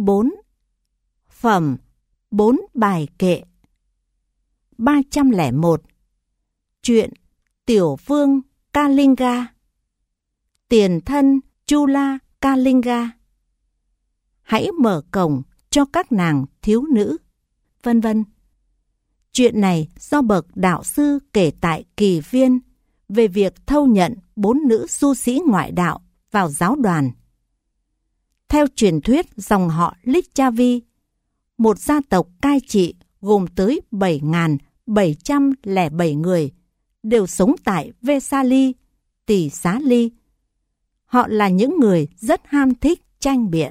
4. Phẩm 4 bài kệ. 301. Chuyện Tiểu vương Kalinga. Tiền thân Chula Kalinga. Hãy mở cổng cho các nàng thiếu nữ, vân vân. Chuyện này do bậc đạo sư kể tại Kỳ Viên về việc thâu nhận 4 nữ du sĩ ngoại đạo vào giáo đoàn. Theo truyền thuyết dòng họ Lichavi, một gia tộc cai trị gồm tới 7.707 người, đều sống tại Vesali, Tỳ Xá Ly. Họ là những người rất ham thích tranh biện.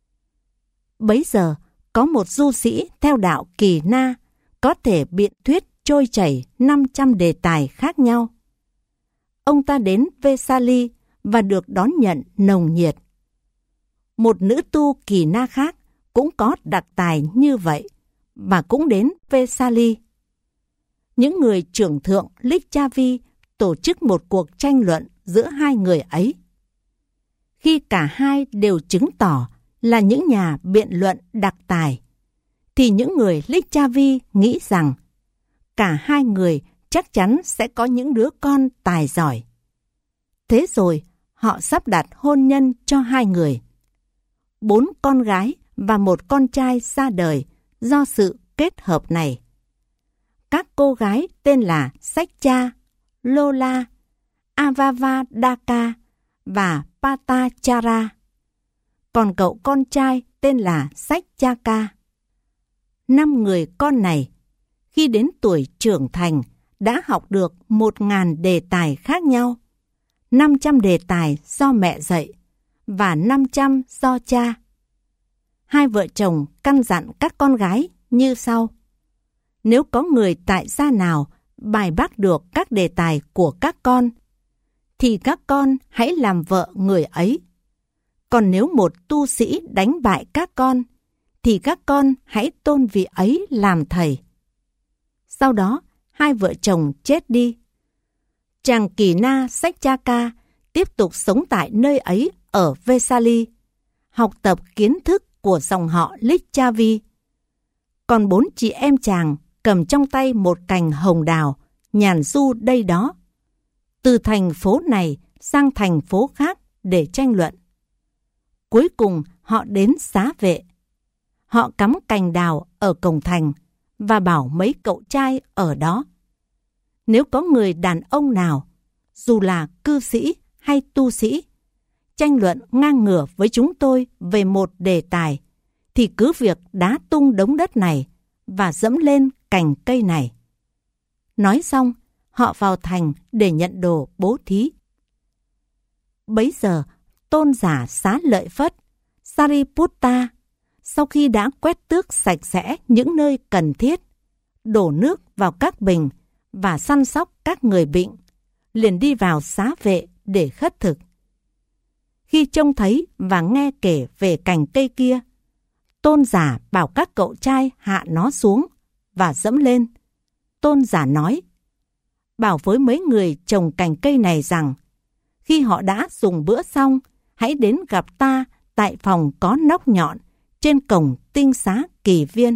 Bấy giờ, có một du sĩ theo đạo Kỳ Na có thể biện thuyết trôi chảy 500 đề tài khác nhau. Ông ta đến Vesali và được đón nhận nồng nhiệt. Một nữ tu Kỳ Na khác cũng có đặc tài như vậy và cũng đến Vesali. Những người trưởng thượng Lichavi tổ chức một cuộc tranh luận giữa hai người ấy. Khi cả hai đều chứng tỏ là những nhà biện luận đặc tài, thì những người Lichavi nghĩ rằng cả hai người chắc chắn sẽ có những đứa con tài giỏi. Thế rồi họ sắp đặt hôn nhân cho hai người. 4 con gái và 1 con trai ra đời do sự kết hợp này. Các cô gái tên là Sakcha, Lola, Avavadaka và Patachara. Còn cậu con trai tên là Sakchaka. 5 người con này, khi đến tuổi trưởng thành, đã học được 1.000 đề tài khác nhau, 500 đề tài do mẹ dạy và 500 do cha. Hai vợ chồng căn dặn các con gái như sau: nếu có người tại gia nào bài bác được các đề tài của các con, thì các con hãy làm vợ người ấy. Còn nếu một tu sĩ đánh bại các con, thì các con hãy tôn vị ấy làm thầy. Sau đó, hai vợ chồng chết đi. Chàng Kỳ Na Sakchaka tiếp tục sống tại nơi ấy ở Vesali, học tập kiến thức của dòng họ Lichavi. Còn 4 chị em chàng cầm trong tay một cành hồng đào, nhàn du đây đó, từ thành phố này sang thành phố khác để tranh luận. Cuối cùng họ đến Xá Vệ. Họ cắm cành đào ở cổng thành và bảo mấy cậu trai ở đó: nếu có người đàn ông nào, dù là cư sĩ hay tu sĩ, tranh luận ngang ngửa với chúng tôi về một đề tài, thì cứ việc đá tung đống đất này và dẫm lên cành cây này. Nói xong, họ vào thành để nhận đồ bố thí. Bấy giờ, tôn giả Xá Lợi Phất, Sariputta, sau khi đã quét tước sạch sẽ những nơi cần thiết, đổ nước vào các bình và săn sóc các người bệnh, liền đi vào Xá Vệ để khất thực. Khi trông thấy và nghe kể về cành cây kia, tôn giả bảo các cậu trai hạ nó xuống và dẫm lên. Tôn giả nói: bảo với mấy người trồng cành cây này rằng, khi họ đã dùng bữa xong, hãy đến gặp ta tại phòng có nóc nhọn trên cổng tinh xá Kỳ Viên.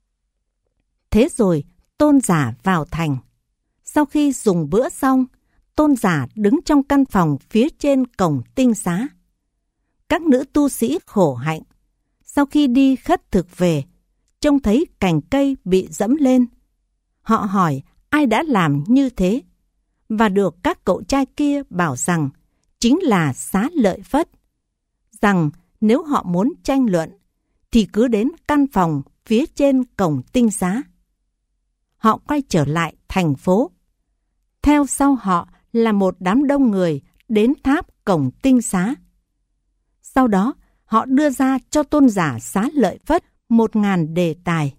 Thế rồi tôn giả vào thành. Sau khi dùng bữa xong, tôn giả đứng trong căn phòng phía trên cổng tinh xá. Các nữ tu sĩ khổ hạnh, sau khi đi khất thực về, trông thấy cành cây bị dẫm lên. Họ hỏi ai đã làm như thế, và được các cậu trai kia bảo rằng chính là Xá Lợi Phất, rằng nếu họ muốn tranh luận thì cứ đến căn phòng phía trên cổng tinh xá. Họ quay trở lại thành phố. Theo sau họ là một đám đông người đến tháp cổng tinh xá. Sau đó, họ đưa ra cho tôn giả Xá Lợi Phất 1.000 đề tài.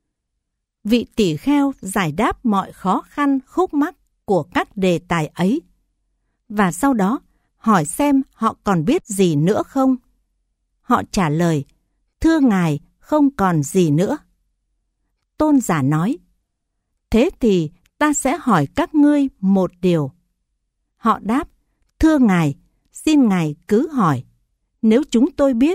Vị tỷ kheo giải đáp mọi khó khăn khúc mắc của các đề tài ấy, và sau đó hỏi xem họ còn biết gì nữa không. Họ trả lời: thưa ngài, không còn gì nữa. Tôn giả nói: thế thì ta sẽ hỏi các ngươi một điều. Họ đáp: thưa ngài, xin ngài cứ hỏi. Nếu chúng tôi biết,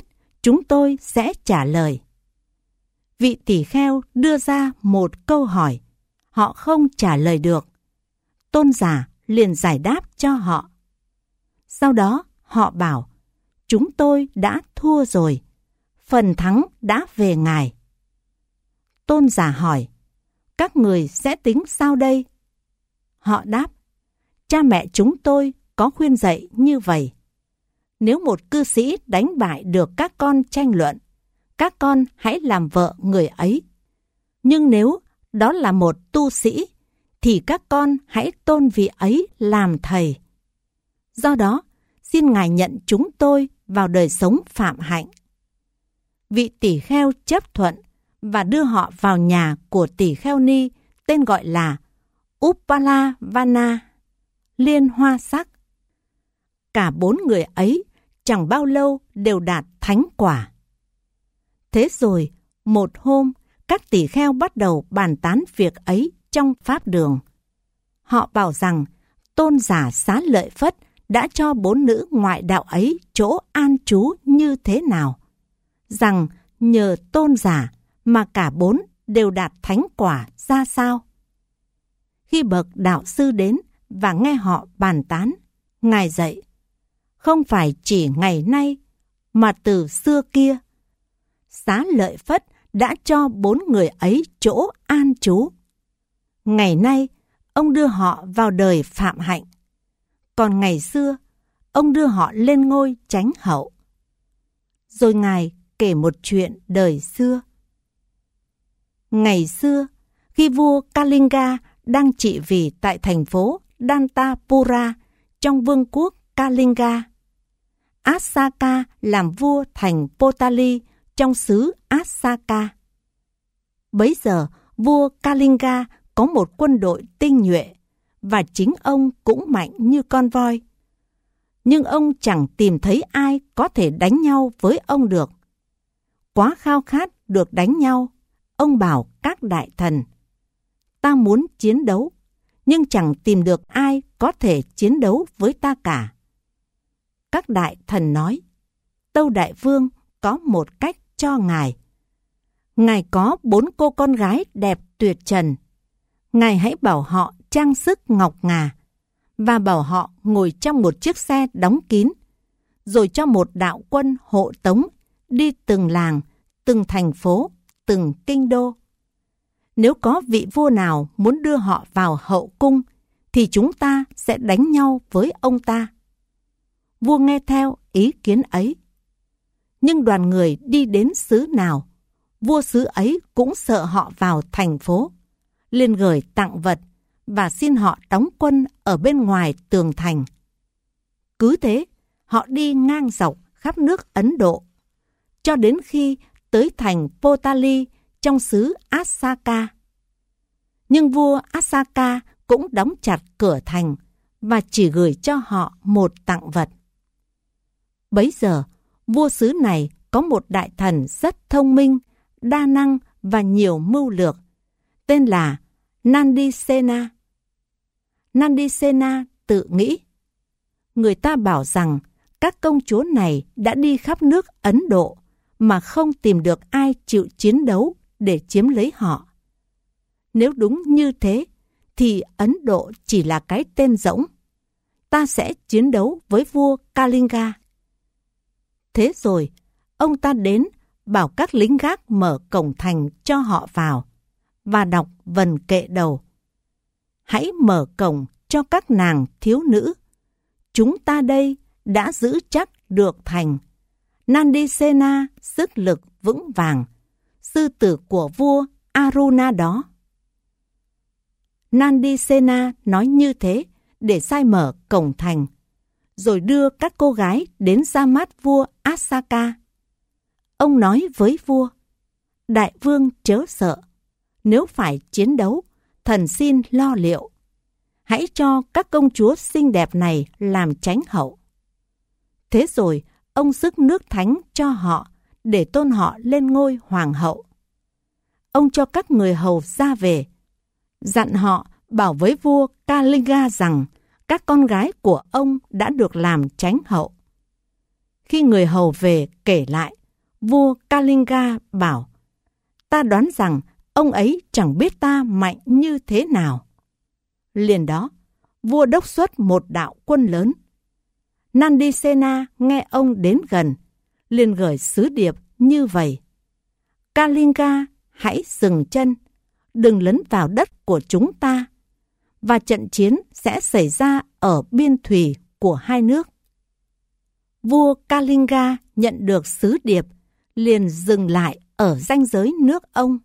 chúng tôi sẽ trả lời. Vị tỳ kheo đưa ra một câu hỏi, họ không trả lời được. Tôn giả liền giải đáp cho họ. Sau đó họ bảo, chúng tôi đã thua rồi, phần thắng đã về ngài. Tôn giả hỏi, các người sẽ tính sao đây? Họ đáp, cha mẹ chúng tôi có khuyên dạy như vậy. Nếu một cư sĩ đánh bại được các con tranh luận, các con hãy làm vợ người ấy. Nhưng nếu đó là một tu sĩ, thì các con hãy tôn vị ấy làm thầy. Do đó, xin ngài nhận chúng tôi vào đời sống phạm hạnh. Vị tỳ kheo chấp thuận và đưa họ vào nhà của tỳ kheo ni tên gọi là Uppalavana, liên hoa sắc. Cả 4 người ấy chẳng bao lâu đều đạt thánh quả. Thế rồi, một hôm, các tỳ kheo bắt đầu bàn tán việc ấy trong pháp đường. Họ bảo rằng tôn giả Xá Lợi Phất đã cho 4 nữ ngoại đạo ấy chỗ an trú như thế nào. Rằng nhờ tôn giả mà cả 4 đều đạt thánh quả ra sao. Khi bậc đạo sư đến và nghe họ bàn tán, ngài dạy, không phải chỉ ngày nay mà từ xưa kia, Xá Lợi Phất đã cho 4 người ấy chỗ an trú. Ngày nay, ông đưa họ vào đời phạm hạnh. Còn ngày xưa, ông đưa họ lên ngôi chánh hậu. Rồi ngài kể một chuyện đời xưa. Ngày xưa, khi vua Kalinga đang trị vì tại thành phố Dantapura trong vương quốc Kalinga, Asaka làm vua thành Potali trong xứ Asaka. Bấy giờ, vua Kalinga có một quân đội tinh nhuệ, và chính ông cũng mạnh như con voi. Nhưng ông chẳng tìm thấy ai có thể đánh nhau với ông được. Quá khao khát được đánh nhau, ông bảo các đại thần, ta muốn chiến đấu, nhưng chẳng tìm được ai có thể chiến đấu với ta cả. Các đại thần nói, Tâu Đại Vương có một cách cho ngài. Ngài có 4 cô con gái đẹp tuyệt trần. Ngài hãy bảo họ trang sức ngọc ngà, và bảo họ ngồi trong một chiếc xe đóng kín, rồi cho một đạo quân hộ tống đi từng làng, từng thành phố, từng kinh đô. Nếu có vị vua nào muốn đưa họ vào hậu cung, thì chúng ta sẽ đánh nhau với ông ta. Vua nghe theo ý kiến ấy. Nhưng đoàn người đi đến xứ nào, vua xứ ấy cũng sợ họ vào thành phố, liền gửi tặng vật và xin họ đóng quân ở bên ngoài tường thành. Cứ thế, họ đi ngang dọc khắp nước Ấn Độ, cho đến khi tới thành Potali trong xứ Asaka. Nhưng vua Asaka cũng đóng chặt cửa thành và chỉ gửi cho họ một tặng vật. Bấy giờ, vua xứ này có một đại thần rất thông minh, đa năng và nhiều mưu lược, tên là Nandisena. Nandisena tự nghĩ, người ta bảo rằng các công chúa này đã đi khắp nước Ấn Độ mà không tìm được ai chịu chiến đấu để chiếm lấy họ. Nếu đúng như thế, thì Ấn Độ chỉ là cái tên rỗng. Ta sẽ chiến đấu với vua Kalinga. Thế rồi, ông ta đến bảo các lính gác mở cổng thành cho họ vào và đọc vần kệ đầu. Hãy mở cổng cho các nàng thiếu nữ. Chúng ta đây đã giữ chắc được thành. Nandisena sức lực vững vàng, sư tử của vua Aruna đó. Nandisena nói như thế để sai mở cổng thành, rồi đưa các cô gái đến ra mắt vua Asaka. Ông nói với vua, Đại vương chớ sợ, nếu phải chiến đấu, thần xin lo liệu. Hãy cho các công chúa xinh đẹp này làm chánh hậu. Thế rồi, ông rước nước thánh cho họ để tôn họ lên ngôi hoàng hậu. Ông cho các người hầu ra về, dặn họ bảo với vua Kalinga rằng các con gái của ông đã được làm chánh hậu. Khi người hầu về kể lại, vua Kalinga bảo, ta đoán rằng ông ấy chẳng biết ta mạnh như thế nào. Liền đó, vua đốc xuất một đạo quân lớn. Nandisena nghe ông đến gần, liền gửi sứ điệp như vậy: Kalinga, hãy dừng chân, đừng lấn vào đất của chúng ta, và trận chiến sẽ xảy ra ở biên thùy của hai nước. Vua Kalinga nhận được sứ điệp, liền dừng lại ở ranh giới nước ông.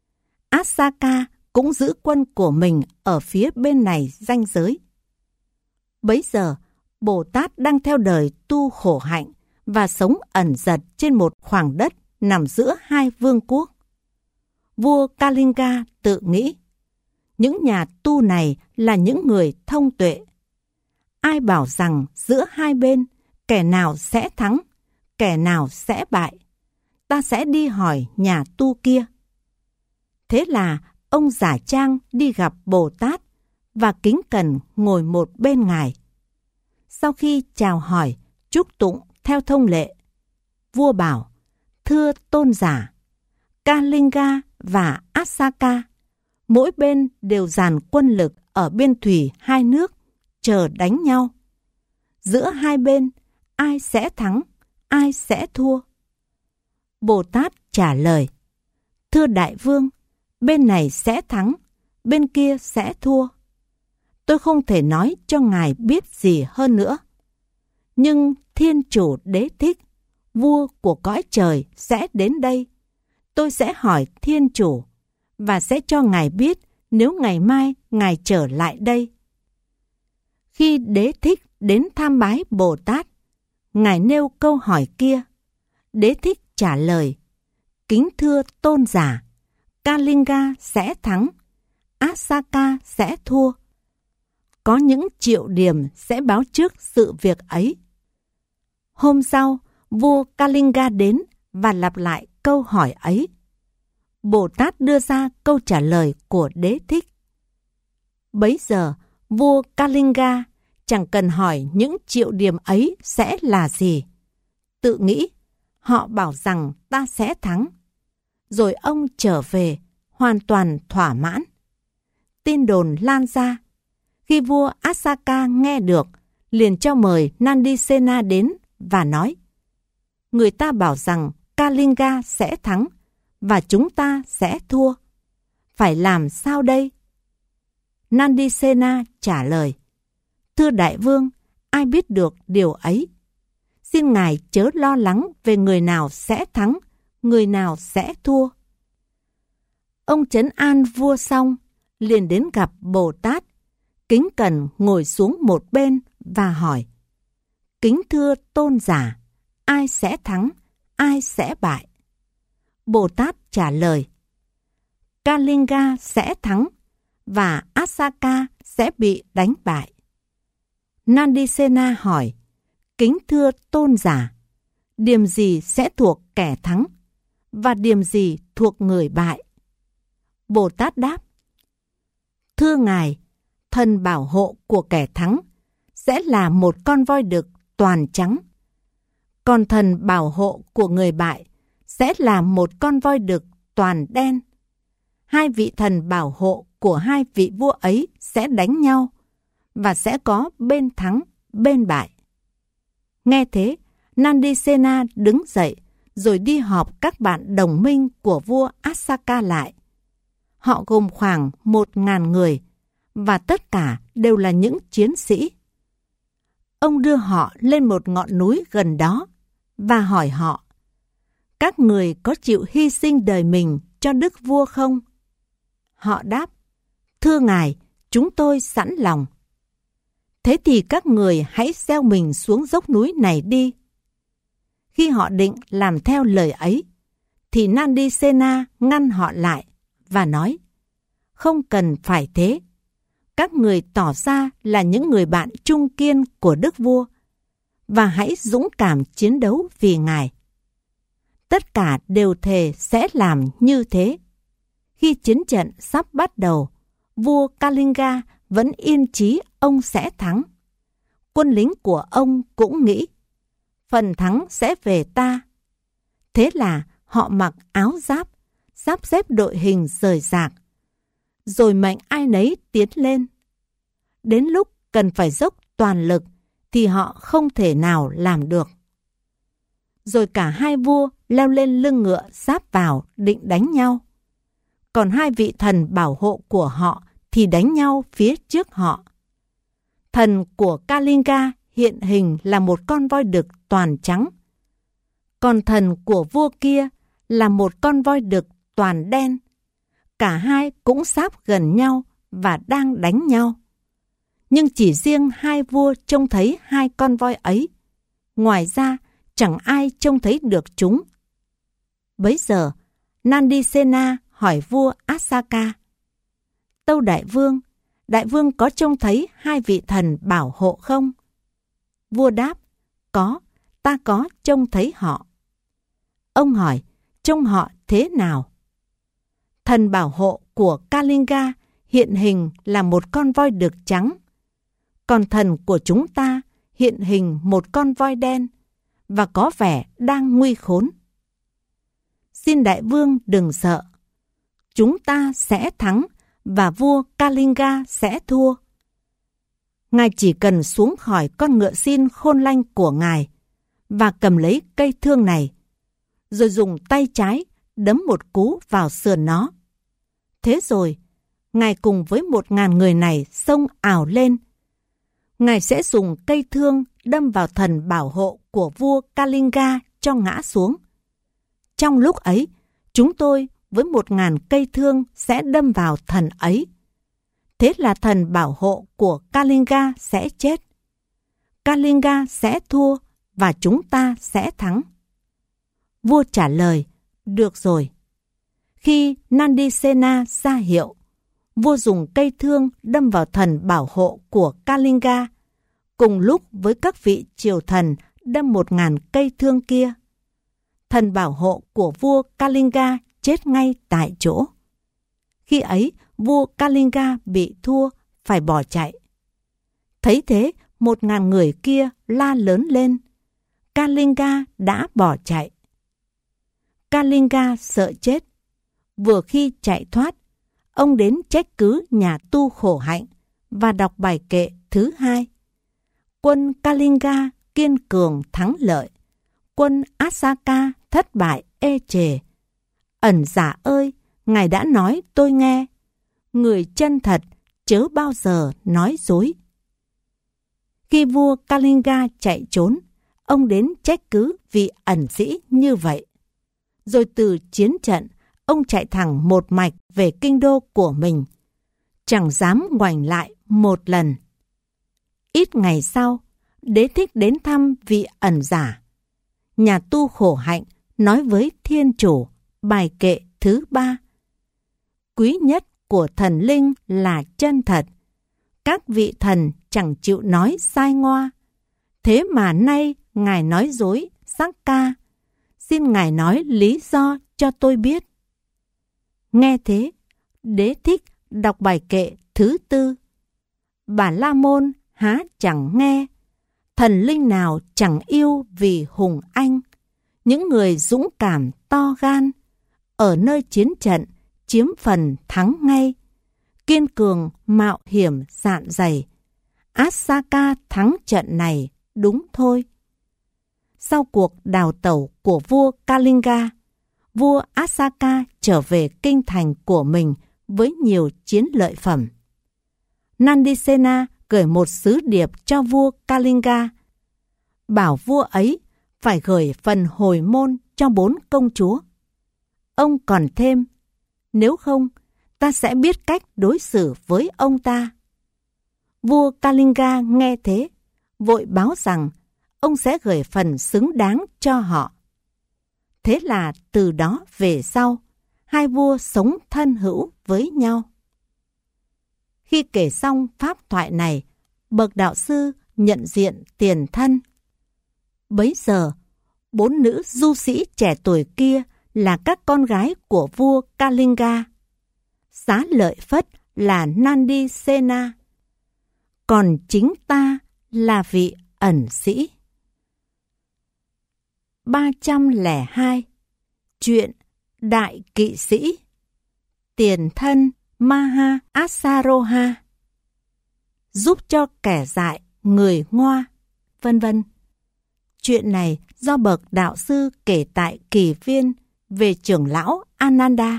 Asaka cũng giữ quân của mình ở phía bên này ranh giới. Bấy giờ, Bồ Tát đang theo đời tu khổ hạnh và sống ẩn dật trên một khoảng đất nằm giữa hai vương quốc. Vua Kalinga tự nghĩ, những nhà tu này là những người thông tuệ. Ai bảo rằng giữa hai bên, kẻ nào sẽ thắng, kẻ nào sẽ bại, ta sẽ đi hỏi nhà tu kia. Thế là ông giả trang đi gặp Bồ Tát và kính cẩn ngồi một bên ngài. Sau khi chào hỏi, chúc tụng theo thông lệ, vua bảo, thưa tôn giả, Kalinga và Asaka, mỗi bên đều dàn quân lực ở biên thùy hai nước, chờ đánh nhau. Giữa hai bên, ai sẽ thắng, ai sẽ thua? Bồ Tát trả lời, thưa đại vương, bên này sẽ thắng, bên kia sẽ thua. Tôi không thể nói cho ngài biết gì hơn nữa. Nhưng Thiên Chủ Đế Thích, vua của cõi trời sẽ đến đây. Tôi sẽ hỏi Thiên Chủ và sẽ cho ngài biết nếu ngày mai ngài trở lại đây. Khi Đế Thích đến tham bái Bồ Tát, ngài nêu câu hỏi kia. Đế Thích trả lời, kính thưa tôn giả, Kalinga sẽ thắng, Asaka sẽ thua. Có những triệu điểm sẽ báo trước sự việc ấy. Hôm sau, vua Kalinga đến và lặp lại câu hỏi ấy. Bồ Tát đưa ra câu trả lời của Đế Thích. Bấy giờ, vua Kalinga chẳng cần hỏi những triệu điểm ấy sẽ là gì. Tự nghĩ, họ bảo rằng ta sẽ thắng. Rồi ông trở về, hoàn toàn thỏa mãn. Tin đồn lan ra. Khi vua Asaka nghe được, liền cho mời Nandisena đến và nói, người ta bảo rằng Kalinga sẽ thắng và chúng ta sẽ thua. Phải làm sao đây? Nandisena trả lời, thưa đại vương, ai biết được điều ấy? Xin ngài chớ lo lắng về người nào sẽ thắng, người nào sẽ thua. Ông trấn an vua xong, liền đến gặp Bồ Tát, kính cẩn ngồi xuống một bên và hỏi, kính thưa tôn giả, ai sẽ thắng, ai sẽ bại? Bồ Tát trả lời, Kalinga sẽ thắng và Asaka sẽ bị đánh bại. Nandisena hỏi, kính thưa tôn giả, điểm gì sẽ thuộc kẻ thắng và điểm gì thuộc người bại? Bồ Tát đáp, thưa ngài, thần bảo hộ của kẻ thắng sẽ là một con voi đực toàn trắng, còn thần bảo hộ của người bại sẽ là một con voi đực toàn đen. Hai vị thần bảo hộ của hai vị vua ấy sẽ đánh nhau và sẽ có bên thắng, bên bại. Nghe thế, Nandisena đứng dậy rồi đi họp các bạn đồng minh của vua Asaka lại. Họ gồm khoảng 1.000 người và tất cả đều là những chiến sĩ. Ông đưa họ lên một ngọn núi gần đó và hỏi họ, các người có chịu hy sinh đời mình cho đức vua không? Họ đáp, thưa ngài, chúng tôi sẵn lòng. Thế thì các người hãy gieo mình xuống dốc núi này đi. Khi họ định làm theo lời ấy, thì Nandisena ngăn họ lại và nói, không cần phải thế. Các người tỏ ra là những người bạn trung kiên của đức vua và hãy dũng cảm chiến đấu vì ngài. Tất cả đều thề sẽ làm như thế. Khi chiến trận sắp bắt đầu, vua Kalinga vẫn yên chí ông sẽ thắng. Quân lính của ông cũng nghĩ, phần thắng sẽ về ta. Thế là họ mặc áo giáp, sắp xếp đội hình rời rạc, rồi mệnh ai nấy tiến lên. Đến lúc cần phải dốc toàn lực thì họ không thể nào làm được. Rồi cả hai vua leo lên lưng ngựa giáp vào định đánh nhau. Còn hai vị thần bảo hộ của họ thì đánh nhau phía trước họ. Thần của Kalinga hiện hình là một con voi đực toàn trắng. Còn thần của vua kia là một con voi đực toàn đen. Cả hai cũng sáp gần nhau và đang đánh nhau. Nhưng chỉ riêng hai vua trông thấy hai con voi ấy. Ngoài ra, chẳng ai trông thấy được chúng. Bấy giờ, Nandisena hỏi vua Asaka: Tâu đại vương có trông thấy hai vị thần bảo hộ không? Vua đáp: Có, ta có trông thấy họ. Ông hỏi: Trông họ thế nào? Thần bảo hộ của Kalinga hiện hình là một con voi đực trắng. Còn thần của chúng ta hiện hình một con voi đen và có vẻ đang nguy khốn. Xin đại vương đừng sợ. Chúng ta sẽ thắng và vua Kalinga sẽ thua. Ngài chỉ cần xuống khỏi con ngựa xin khôn lanh của ngài và cầm lấy cây thương này, rồi dùng tay trái đấm một cú vào sườn nó. Thế rồi, ngài cùng với 1000 người này xông ào lên. Ngài sẽ dùng cây thương đâm vào thần bảo hộ của vua Kalinga cho ngã xuống. Trong lúc ấy, chúng tôi với 1000 cây thương sẽ đâm vào thần ấy. Thế là thần bảo hộ của Kalinga sẽ chết. Kalinga sẽ thua và chúng ta sẽ thắng. Vua trả lời: Được rồi. Khi Nandisena ra hiệu, vua dùng cây thương đâm vào thần bảo hộ của Kalinga, cùng lúc với các vị triều thần đâm 1000 cây thương kia. Thần bảo hộ của vua Kalinga chết ngay tại chỗ. Khi ấy, vua Kalinga bị thua, phải bỏ chạy. Thấy thế, 1000 người kia la lớn lên: Kalinga đã bỏ chạy. Kalinga sợ chết. Vừa khi chạy thoát, ông đến trách cứ nhà tu khổ hạnh và đọc bài kệ thứ 2. Quân Kalinga kiên cường thắng lợi, quân Asaka thất bại ê chề. Ẩn giả ơi, ngài đã nói tôi nghe, người chân thật chớ bao giờ nói dối. Khi vua Kalinga chạy trốn, ông đến trách cứ vị ẩn sĩ như vậy. Rồi từ chiến trận, ông chạy thẳng một mạch về kinh đô của mình, chẳng dám ngoảnh lại một lần. Ít ngày sau, Đế Thích đến thăm vị ẩn giả. Nhà tu khổ hạnh nói với Thiên Chủ bài kệ thứ 3. Quý nhất của thần linh là chân thật. Các vị thần chẳng chịu nói sai ngoa. Thế mà nay ngài nói dối sắc ca. Xin ngài nói lý do cho tôi biết. Nghe thế, Đế Thích đọc bài kệ thứ 4. Bà La Môn há chẳng nghe, thần linh nào chẳng yêu vì hùng anh. Những người dũng cảm to gan, ở nơi chiến trận chiếm phần thắng ngay. Kiên cường mạo hiểm dạn dày, Asaka thắng trận này đúng thôi. Sau cuộc đào tẩu của vua Kalinga, vua Asaka trở về kinh thành của mình với nhiều chiến lợi phẩm. Nandisena gửi một sứ điệp cho vua Kalinga, bảo vua ấy phải gửi phần hồi môn cho 4 công chúa. Ông còn thêm: nếu không, ta sẽ biết cách đối xử với ông ta. Vua Kalinga nghe thế, vội báo rằng ông sẽ gửi phần xứng đáng cho họ. Thế là từ đó về sau, hai vua sống thân hữu với nhau. Khi kể xong pháp thoại này, bậc đạo sư nhận diện tiền thân. Bấy giờ, 4 nữ du sĩ trẻ tuổi kia là các con gái của vua Kalinga. Xá Lợi Phất là Nandisena, còn chính ta là vị ẩn sĩ. 302. Chuyện Đại Kỵ Sĩ, Tiền thân Maha Asaroha, Giúp cho kẻ dại người ngoa, vân vân. Chuyện này do bậc đạo sư kể tại kỳ viên về trưởng lão Ananda.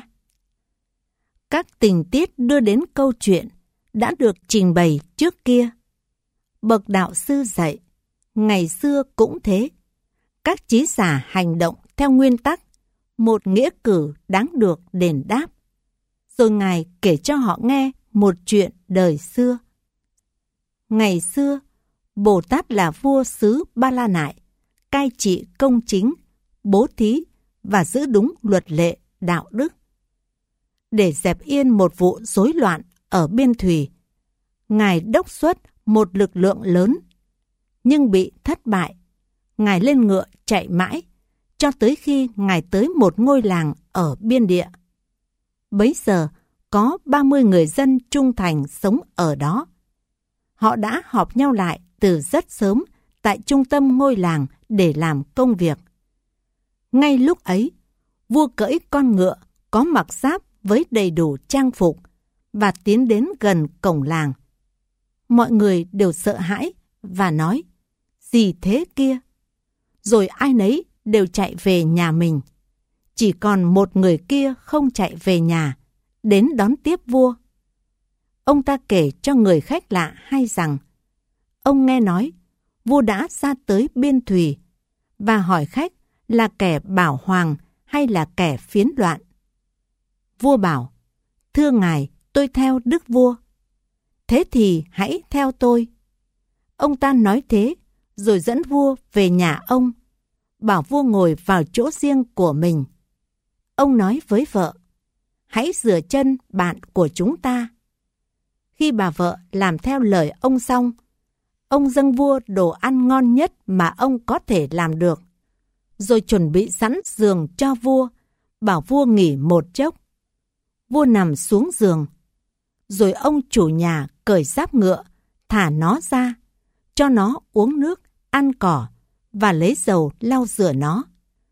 Các tình tiết đưa đến câu chuyện đã được trình bày trước kia. Bậc đạo sư dạy, ngày xưa cũng thế. Các trí giả hành động theo nguyên tắc, một nghĩa cử đáng được đền đáp. Rồi Ngài kể cho họ nghe một chuyện đời xưa. Ngày xưa, Bồ Tát là vua xứ Ba La Nại, cai trị công chính, bố thí và giữ đúng luật lệ, đạo đức. Để dẹp yên một vụ rối loạn ở biên thùy, Ngài đốc xuất một lực lượng lớn, nhưng bị thất bại. Ngài lên ngựa chạy mãi, cho tới khi Ngài tới một ngôi làng ở biên địa. Bấy giờ, có 30 người dân trung thành sống ở đó. Họ đã họp nhau lại từ rất sớm tại trung tâm ngôi làng để làm công việc. Ngay lúc ấy, vua cưỡi con ngựa có mặc giáp với đầy đủ trang phục và tiến đến gần cổng làng. Mọi người đều sợ hãi và nói, gì thế kia? Rồi ai nấy đều chạy về nhà mình. Chỉ còn một người kia không chạy về nhà, đến đón tiếp vua. Ông ta kể cho người khách lạ hay rằng, ông nghe nói vua đã ra tới biên thùy và hỏi khách là kẻ bảo hoàng hay là kẻ phiến loạn. Vua bảo, thưa ngài, tôi theo đức vua. Thế thì hãy theo tôi. Ông ta nói thế, rồi dẫn vua về nhà ông, bảo vua ngồi vào chỗ riêng của mình. Ông nói với vợ, hãy rửa chân bạn của chúng ta. Khi bà vợ làm theo lời ông xong, ông dâng vua đồ ăn ngon nhất mà ông có thể làm được, rồi chuẩn bị sẵn giường cho vua, bảo vua nghỉ một chốc. Vua nằm xuống giường, rồi ông chủ nhà cởi giáp ngựa, thả nó ra, cho nó uống nước, ăn cỏ và lấy dầu lau rửa nó.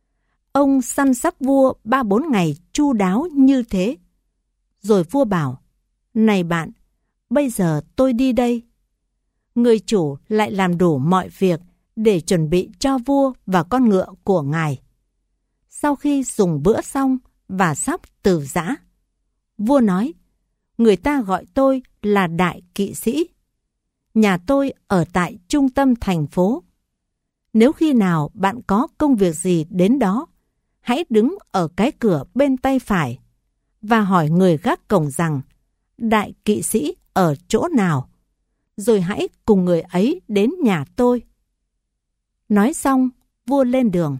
Ông săn sóc vua 3-4 ngày chu đáo như thế. Rồi vua bảo, này bạn, bây giờ tôi đi đây. Người chủ lại làm đủ mọi việc để chuẩn bị cho vua và con ngựa của ngài. Sau khi dùng bữa xong và sắp từ giã, vua nói, người ta gọi tôi là đại kỵ sĩ. Nhà tôi ở tại trung tâm thành phố. Nếu khi nào bạn có công việc gì đến đó, hãy đứng ở cái cửa bên tay phải và hỏi người gác cổng rằng, đại kỵ sĩ ở chỗ nào, rồi hãy cùng người ấy đến nhà tôi. Nói xong, vua lên đường.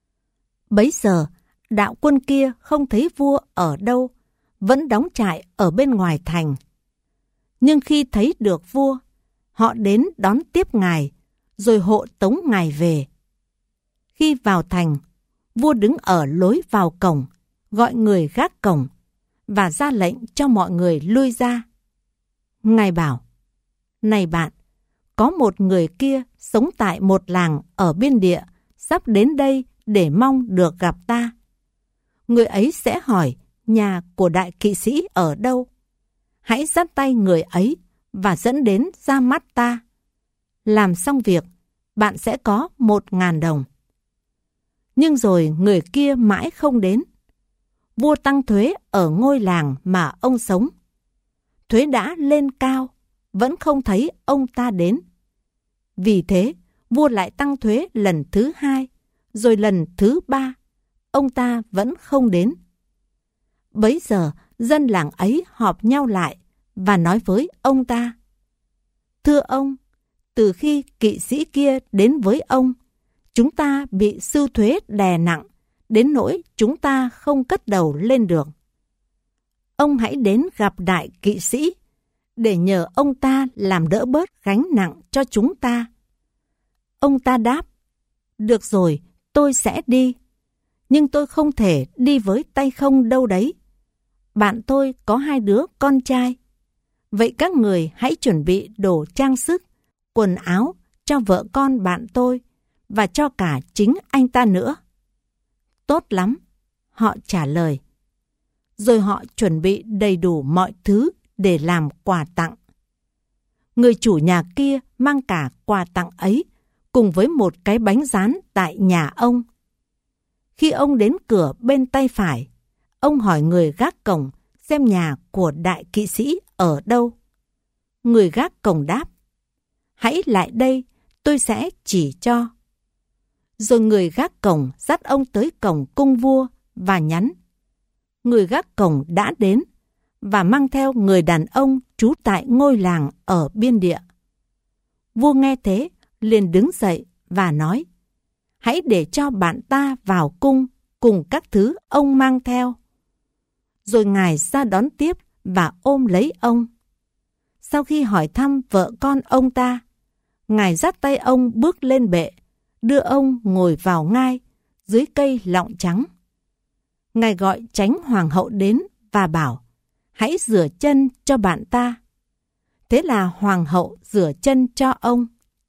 Bấy giờ, đạo quân kia không thấy vua ở đâu, vẫn đóng trại ở bên ngoài thành. Nhưng khi thấy được vua, họ đến đón tiếp ngài, rồi hộ tống ngài về. Khi vào thành, vua đứng ở lối vào cổng, gọi người gác cổng, và ra lệnh cho mọi người lui ra. Ngài bảo, này bạn, có một người kia sống tại một làng ở biên địa, sắp đến đây để mong được gặp ta. Người ấy sẽ hỏi nhà của đại kỵ sĩ ở đâu. Hãy dắt tay người ấy và dẫn đến ra mắt ta. Làm xong việc, bạn sẽ có 1.000 đồng. Nhưng rồi người kia mãi không đến. Vua tăng thuế ở ngôi làng mà ông sống. Thuế đã lên cao, vẫn không thấy ông ta đến. Vì thế, vua lại tăng thuế lần thứ 2, rồi lần thứ 3. Ông ta vẫn không đến. Bấy giờ, dân làng ấy họp nhau lại và nói với ông ta, thưa ông, từ khi kỵ sĩ kia đến với ông, chúng ta bị sưu thuế đè nặng, đến nỗi chúng ta không cất đầu lên được. Ông hãy đến gặp đại kỵ sĩ, để nhờ ông ta làm đỡ bớt gánh nặng cho chúng ta. Ông ta đáp, được rồi, tôi sẽ đi, nhưng tôi không thể đi với tay không đâu đấy. Bạn tôi có 2 đứa con trai. Vậy các người hãy chuẩn bị đồ trang sức, quần áo cho vợ con bạn tôi và cho cả chính anh ta nữa. Tốt lắm, họ trả lời. Rồi họ chuẩn bị đầy đủ mọi thứ để làm quà tặng. Người chủ nhà kia mang cả quà tặng ấy cùng với một cái bánh rán tại nhà ông. Khi ông đến cửa bên tay phải, ông hỏi người gác cổng xem nhà của đại kỵ sĩ ở đâu. Người gác cổng đáp, hãy lại đây, tôi sẽ chỉ cho. Rồi người gác cổng dắt ông tới cổng cung vua và nhắn. Người gác cổng đã đến và mang theo người đàn ông trú tại ngôi làng ở biên địa. Vua nghe thế liền đứng dậy và nói, hãy để cho bạn ta vào cung cùng các thứ ông mang theo. Rồi ngài ra đón tiếp và ôm lấy ông. Sau khi hỏi thăm vợ con ông ta, ngài dắt tay ông bước lên bệ, đưa ông ngồi vào ngai dưới cây lọng trắng. Ngài gọi chánh hoàng hậu đến và bảo, hãy rửa chân cho bạn ta. Thế là hoàng hậu rửa chân cho ông.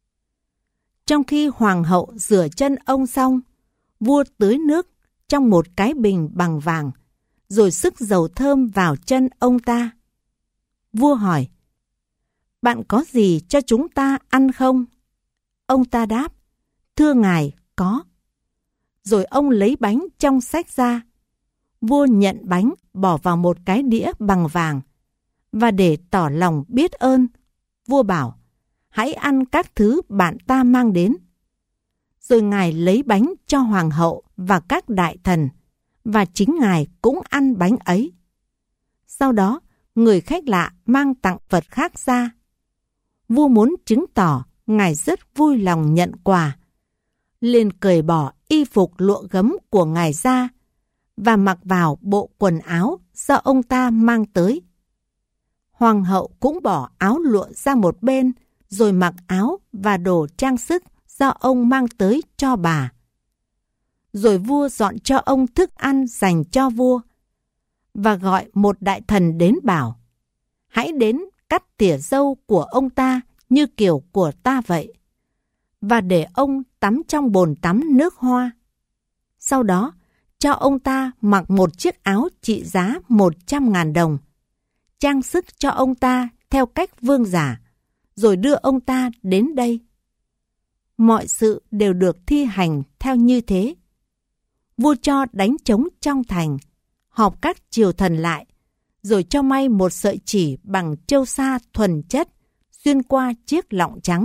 Trong khi hoàng hậu rửa chân ông xong, vua tưới nước trong một cái bình bằng vàng, rồi xức dầu thơm vào chân ông ta. Vua hỏi, bạn có gì cho chúng ta ăn không? Ông ta đáp, thưa ngài, có. Rồi ông lấy bánh trong sách ra. Vua nhận bánh bỏ vào một cái đĩa bằng vàng, và để tỏ lòng biết ơn, vua bảo, hãy ăn các thứ bạn ta mang đến. Rồi ngài lấy bánh cho hoàng hậu và các đại thần, và chính ngài cũng ăn bánh ấy. Sau đó, người khách lạ mang tặng vật khác ra. Vua muốn chứng tỏ ngài rất vui lòng nhận quà, liền cởi bỏ y phục lụa gấm của ngài ra và mặc vào bộ quần áo do ông ta mang tới. Hoàng hậu cũng bỏ áo lụa ra một bên, rồi mặc áo và đồ trang sức do ông mang tới cho bà. Rồi vua dọn cho ông thức ăn dành cho vua, và gọi một đại thần đến bảo, hãy đến cắt tỉa râu của ông ta như kiểu của ta vậy, và để ông tắm trong bồn tắm nước hoa. Sau đó, cho ông ta mặc một chiếc áo trị giá 100.000 đồng, trang sức cho ông ta theo cách vương giả, rồi đưa ông ta đến đây. Mọi sự đều được thi hành theo như thế. Vua cho đánh trống trong thành, họp các triều thần lại, rồi cho may một sợi chỉ bằng châu sa thuần chất xuyên qua chiếc lọng trắng.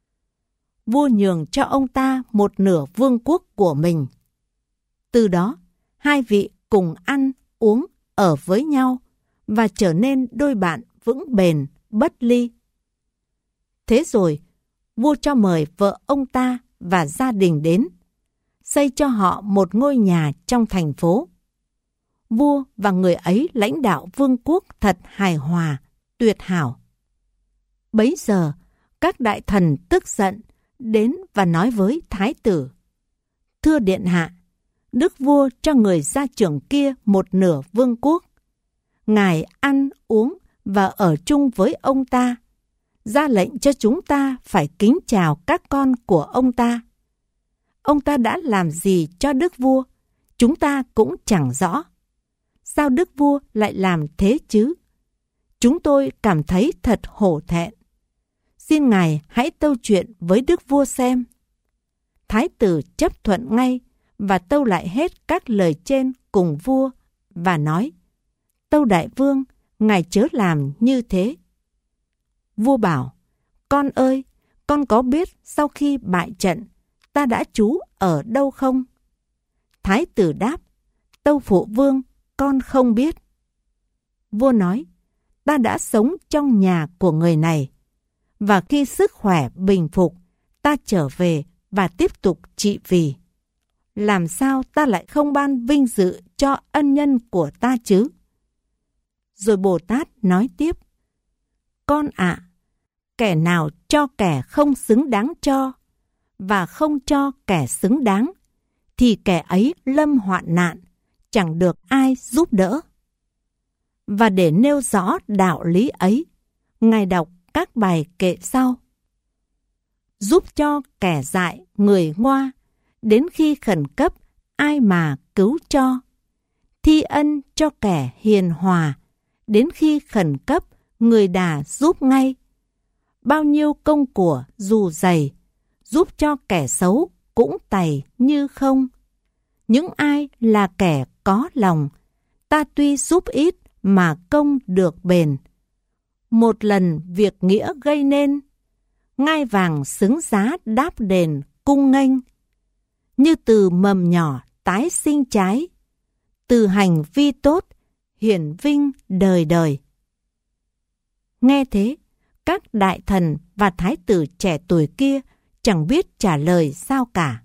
Vua nhường cho ông ta một nửa vương quốc của mình. Từ đó, hai vị cùng ăn, uống, ở với nhau và trở nên đôi bạn vững bền, bất ly. Thế rồi, vua cho mời vợ ông ta và gia đình đến, xây cho họ một ngôi nhà trong thành phố. Vua và người ấy lãnh đạo vương quốc thật hài hòa, tuyệt hảo. Bấy giờ, các đại thần tức giận đến và nói với thái tử, thưa điện hạ, đức vua cho người gia trưởng kia một nửa vương quốc. Ngài ăn, uống và ở chung với ông ta, ra lệnh cho chúng ta phải kính chào các con của ông ta. Ông ta đã làm gì cho đức vua, chúng ta cũng chẳng rõ. Sao đức vua lại làm thế chứ? Chúng tôi cảm thấy thật hổ thẹn. Xin ngài hãy tâu chuyện với đức vua xem. Thái tử chấp thuận ngay và tâu lại hết các lời trên cùng vua và nói, tâu đại vương, ngài chớ làm như thế. Vua bảo, con ơi, con có biết sau khi bại trận, ta đã trú ở đâu không? Thái tử đáp, tâu phụ vương, con không biết. Vua nói, ta đã sống trong nhà của người này, và khi sức khỏe bình phục, ta trở về và tiếp tục trị vì. Làm sao ta lại không ban vinh dự cho ân nhân của ta chứ? Rồi Bồ Tát nói tiếp, con ạ, kẻ nào cho kẻ không xứng đáng cho, và không cho kẻ xứng đáng, thì kẻ ấy lâm hoạn nạn, chẳng được ai giúp đỡ. Và để nêu rõ đạo lý ấy, ngài đọc các bài kệ sau. Giúp cho kẻ dại người ngoa, đến khi khẩn cấp ai mà cứu cho. thi ân cho kẻ hiền hòa, đến khi khẩn cấp người đà giúp ngay. Bao nhiêu công của dù dày, giúp cho kẻ xấu cũng tày như không. Những ai là kẻ có lòng, ta tuy giúp ít mà công được bền. Một lần việc nghĩa gây nên, ngai vàng xứng giá đáp đền cung nghênh. Như từ mầm nhỏ tái sinh trái, từ hành vi tốt hiển vinh đời đời. Nghe thế, các đại thần và thái tử trẻ tuổi kia chẳng biết trả lời sao cả.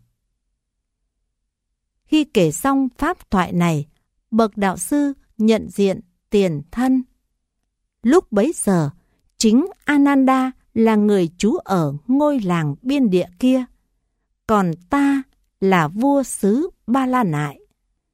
Khi kể xong pháp thoại này, bậc đạo sư nhận diện tiền thân. Lúc bấy giờ, chính Ananda là người trú ở ngôi làng biên địa kia, còn ta là vua xứ Ba La Nại.